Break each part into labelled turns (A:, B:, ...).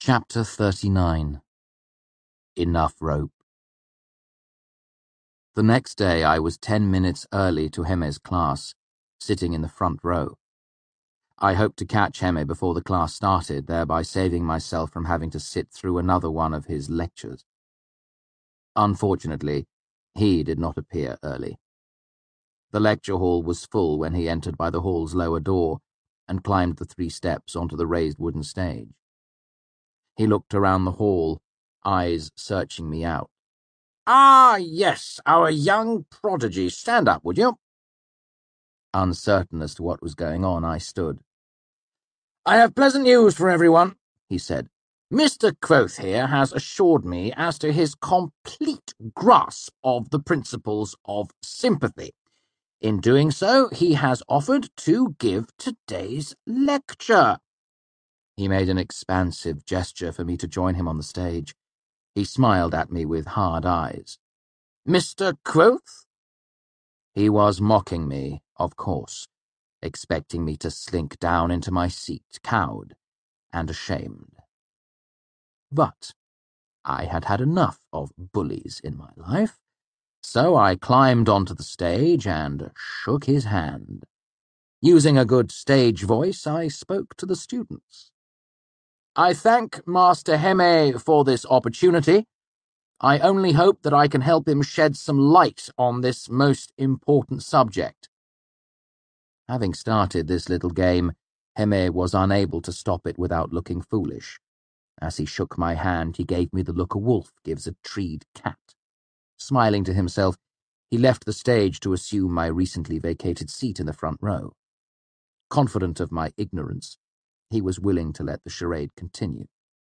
A: Chapter 39. Enough rope. The next day I was 10 minutes early to Heme's class, sitting in the front row. I hoped to catch Heme before the class started, thereby saving myself from having to sit through another one of his lectures. Unfortunately, he did not appear early. The lecture hall was full when he entered by the hall's lower door and climbed the 3 steps onto the raised wooden stage. He looked around the hall, eyes searching me out.
B: "Ah, yes, our young prodigy. Stand up, would you?"
A: Uncertain as to what was going on, I stood.
B: "I have pleasant news for everyone," he said. "Mr. Quoth here has assured me as to his complete grasp of the principles of sympathy. In doing so, he has offered to give today's lecture."
A: He made an expansive gesture for me to join him on the stage. He smiled at me with hard eyes.
B: "Mr. Quoth?"
A: He was mocking me, of course, expecting me to slink down into my seat, cowed and ashamed. But I had had enough of bullies in my life, so I climbed onto the stage and shook his hand. Using a good stage voice, I spoke to the students.
B: "I thank Master Heme for this opportunity. I only hope that I can help him shed some light on this most important subject."
A: Having started this little game, Heme was unable to stop it without looking foolish. As he shook my hand, he gave me the look a wolf gives a treed cat. Smiling to himself, he left the stage to assume my recently vacated seat in the front row. Confident of my ignorance, he was willing to let the charade continue.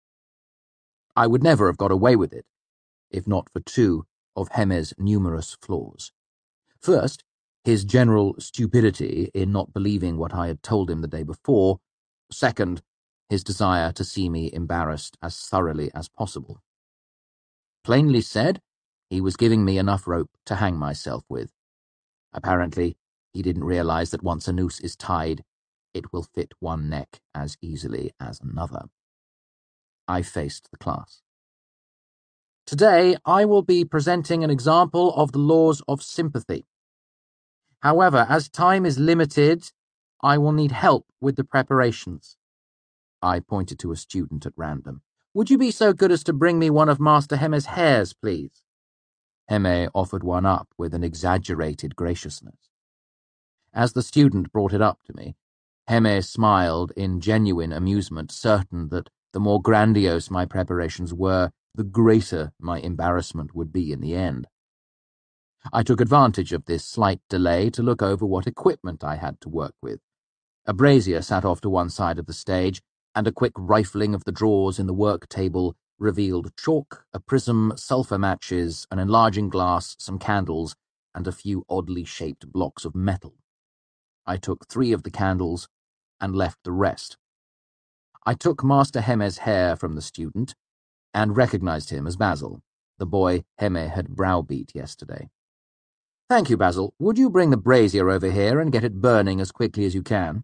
A: I would never have got away with it, if not for 2 of Heme's numerous flaws. First, his general stupidity in not believing what I had told him the day before. Second, his desire to see me embarrassed as thoroughly as possible. Plainly said, he was giving me enough rope to hang myself with. Apparently, he didn't realize that once a noose is tied, it will fit one neck as easily as another. I faced the class. Today, I will be presenting an example of the laws of sympathy. However, as time is limited, I will need help with the preparations. I pointed to a student at random. "Would you be so good as to bring me one of Master Heme's hairs, please?" Heme offered one up with an exaggerated graciousness. As the student brought it up to me, Heme smiled in genuine amusement, certain that the more grandiose my preparations were, the greater my embarrassment would be in the end. I took advantage of this slight delay to look over what equipment I had to work with. A brazier sat off to one side of the stage, and a quick rifling of the drawers in the work table revealed chalk, a prism, sulphur matches, an enlarging glass, some candles, and a few oddly shaped blocks of metal. I took 3 of the candles and left the rest. I took Master Heme's hair from the student and recognized him as Basil, the boy Heme had browbeat yesterday. "Thank you, Basil. Would you bring the brazier over here and get it burning as quickly as you can?"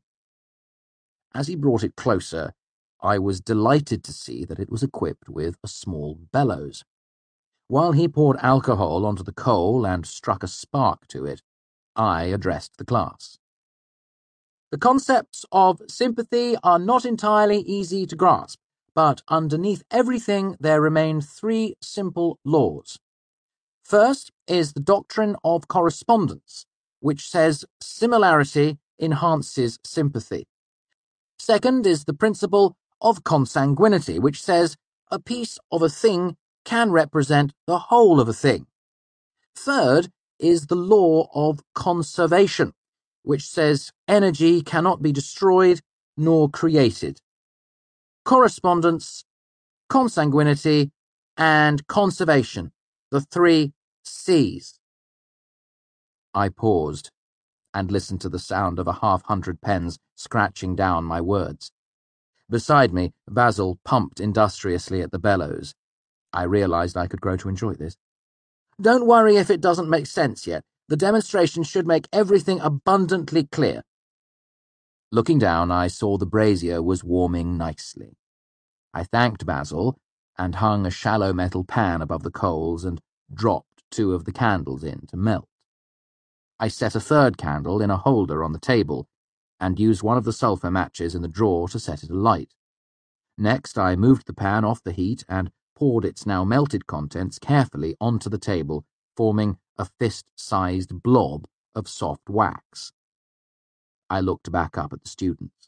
A: As he brought it closer, I was delighted to see that it was equipped with a small bellows. While he poured alcohol onto the coal and struck a spark to it, I addressed the class. "The concepts of sympathy are not entirely easy to grasp, but underneath everything there remain 3 simple laws. First is the doctrine of correspondence, which says similarity enhances sympathy. Second is the principle of consanguinity, which says a piece of a thing can represent the whole of a thing. Third is the law of conservation, which says energy cannot be destroyed nor created. Correspondence, consanguinity, and conservation, the 3 C's. I paused and listened to the sound of a 100 pens scratching down my words. Beside me, Basil pumped industriously at the bellows. I realized I could grow to enjoy this. "Don't worry if it doesn't make sense yet. The demonstration should make everything abundantly clear." Looking down, I saw the brazier was warming nicely. I thanked Basil and hung a shallow metal pan above the coals and dropped 2 of the candles in to melt. I set a 3rd candle in a holder on the table and used one of the sulphur matches in the drawer to set it alight. Next, I moved the pan off the heat and poured its now melted contents carefully onto the table, forming a fist-sized blob of soft wax. I looked back up at the students.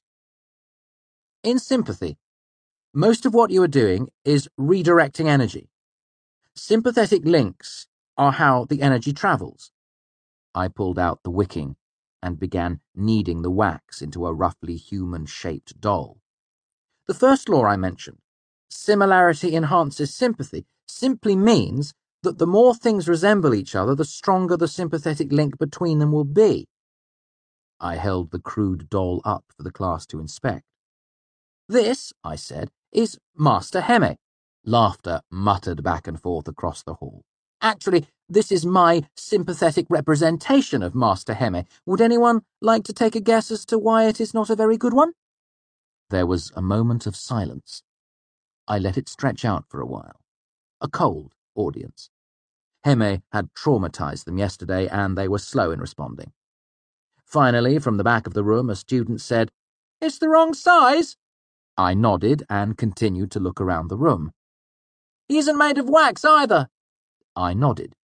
A: In sympathy, most of what you are doing is redirecting energy. Sympathetic links are how the energy travels. I pulled out the wicking and began kneading the wax into a roughly human-shaped doll. The first law I mentioned, similarity enhances sympathy, simply means that the more things resemble each other, the stronger the sympathetic link between them will be. I held the crude doll up for the class to inspect. This, I said, is Master Heme. Laughter muttered back and forth across the hall. Actually, this is my sympathetic representation of Master Heme. Would anyone like to take a guess as to why it is not a very good one? There was a moment of silence. I let it stretch out for a while. A cold audience. Heme had traumatized them yesterday, and they were slow in responding. Finally, from the back of the room, a student said, "It's the wrong size." I nodded and continued to look around the room. "He isn't made of wax either." I nodded.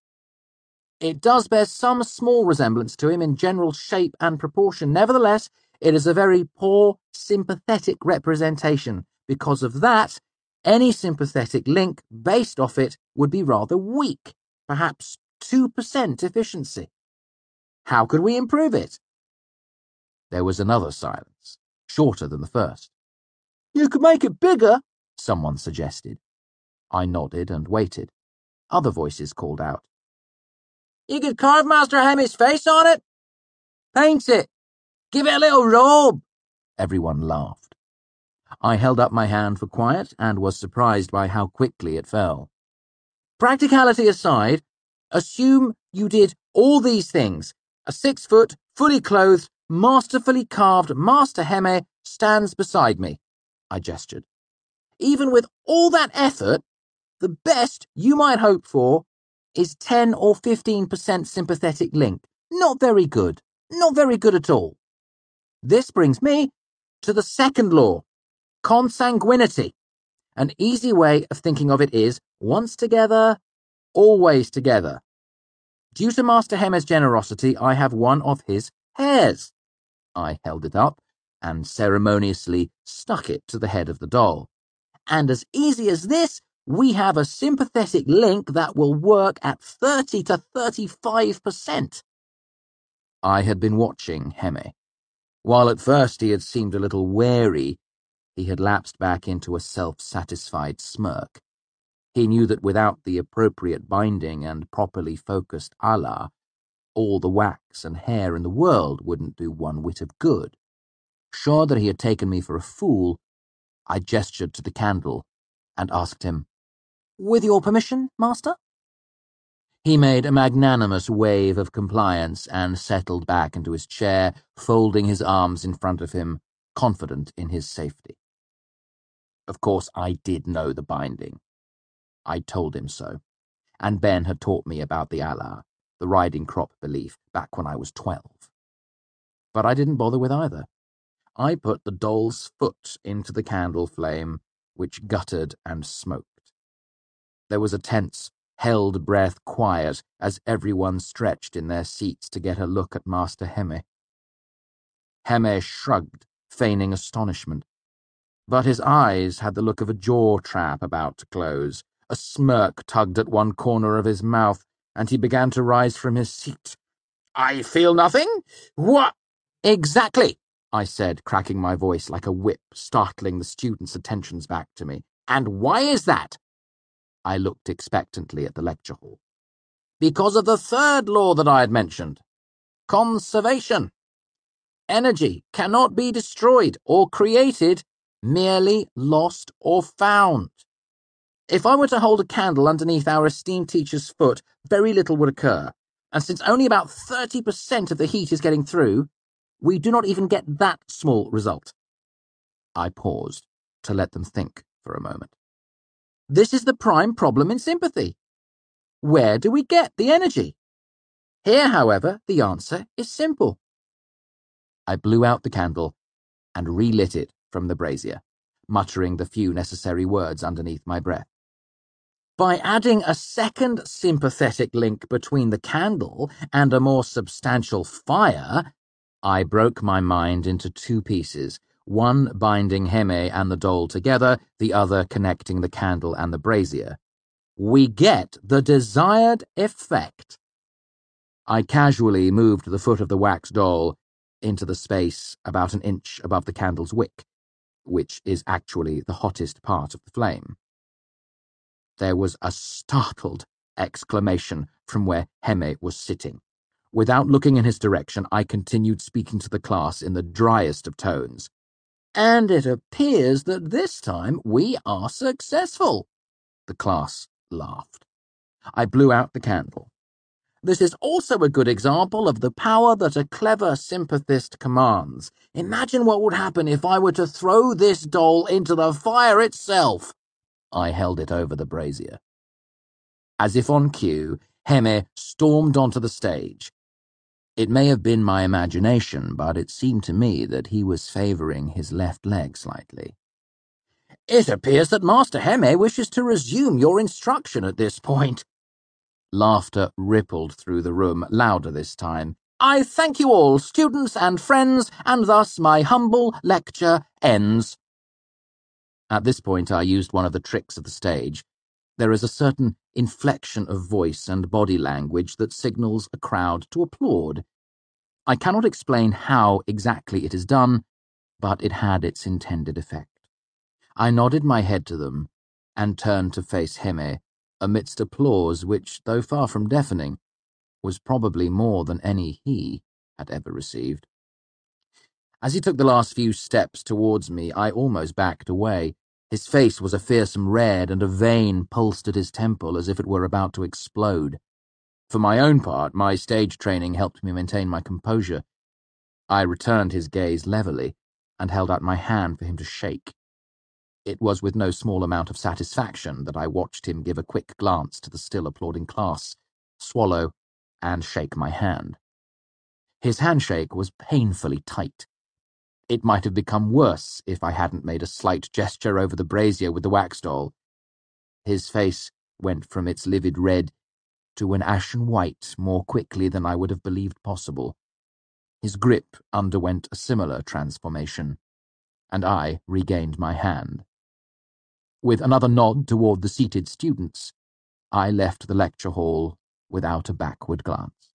A: "It does bear some small resemblance to him in general shape and proportion. Nevertheless, it is a very poor sympathetic representation. Because of that, any sympathetic link based off it would be rather weak, perhaps 2% efficiency. How could we improve it?" There was another silence, shorter than the first. "You could make it bigger," someone suggested. I nodded and waited. Other voices called out. "You could carve Master Heme's face on it. Paint it. Give it a little robe." Everyone laughed. I held up my hand for quiet and was surprised by how quickly it fell. "Practicality aside, assume you did all these things. A 6-foot, fully clothed, masterfully carved Master Heme stands beside me." I gestured. "Even with all that effort, the best you might hope for is 10 or 15% sympathetic link. Not very good. Not very good at all. This brings me to the second law, consanguinity. An easy way of thinking of it is, once together, always together. Due to Master Heme's generosity, I have one of his hairs." I held it up and ceremoniously stuck it to the head of the doll. "And as easy as this, we have a sympathetic link that will work at 30 to 35%. I had been watching Heme. While at first he had seemed a little wary, he had lapsed back into a self-satisfied smirk. He knew that without the appropriate binding and properly focused Allah, all the wax and hair in the world wouldn't do one whit of good. Sure that he had taken me for a fool, I gestured to the candle and asked him, "With your permission, Master?" He made a magnanimous wave of compliance and settled back into his chair, folding his arms in front of him, confident in his safety. Of course, I did know the binding. I told him so, and Ben had taught me about the Allah, the riding crop belief, back when I was 12. But I didn't bother with either. I put the doll's foot into the candle flame, which guttered and smoked. There was a tense, held breath quiet as everyone stretched in their seats to get a look at Master Heme. Heme shrugged, feigning astonishment. But his eyes had the look of a jaw trap about to close. A smirk tugged at one corner of his mouth, and he began to rise from his seat. "I feel nothing? What?" "Exactly," I said, cracking my voice like a whip, startling the students' attentions back to me. "And why is that?" I looked expectantly at the lecture hall. "Because of the third law that I had mentioned. Conservation. Energy cannot be destroyed or created, merely lost or found. If I were to hold a candle underneath our esteemed teacher's foot, very little would occur, and since only about 30% of the heat is getting through, we do not even get that small result." I paused to let them think. for a moment.
B: This is the prime problem in sympathy. Where do we get the energy? Here, however, the answer is simple.
A: I blew out the candle and relit it from the brazier, muttering the few necessary words underneath my breath.
B: By adding a second sympathetic link between the candle and a more substantial fire,
A: I broke my mind into two pieces, one binding Heme and the doll together, the other connecting the candle and the brazier.
B: We get the desired effect.
A: I casually moved the foot of the wax doll into the space about an inch above the candle's wick, which is actually the hottest part of the flame. There was a startled exclamation from where Heme was sitting. Without looking in his direction, I continued speaking to the class in the driest of tones.
B: And it appears that this time we are successful.
A: The class laughed. I blew out the candle.
B: This is also a good example of the power that a clever sympathist commands. Imagine what would happen if I were to throw this doll into the fire itself.
A: I held it over the brazier. As if on cue, Heme stormed onto the stage. It may have been my imagination, but it seemed to me that he was favouring his left leg slightly.
B: It appears that Master Heme wishes to resume your instruction at this point.
A: Laughter rippled through the room, louder this time.
B: I thank you all, students and friends, and thus my humble lecture ends.
A: At this point I used one of the tricks of the stage. There is a certain inflection of voice and body language that signals a crowd to applaud. I cannot explain how exactly it is done, but it had its intended effect. I nodded my head to them and turned to face Heme amidst applause which, though far from deafening, was probably more than any he had ever received. As he took the last few steps towards me, I almost backed away. His face was a fearsome red, and a vein pulsed at his temple as if it were about to explode. For my own part, my stage training helped me maintain my composure. I returned his gaze levelly and held out my hand for him to shake. It was with no small amount of satisfaction that I watched him give a quick glance to the still applauding class, swallow, and shake my hand. His handshake was painfully tight. It might have become worse if I hadn't made a slight gesture over the brazier with the wax doll. His face went from its livid red to an ashen white more quickly than I would have believed possible. His grip underwent a similar transformation, and I regained my hand. With another nod toward the seated students, I left the lecture hall without a backward glance.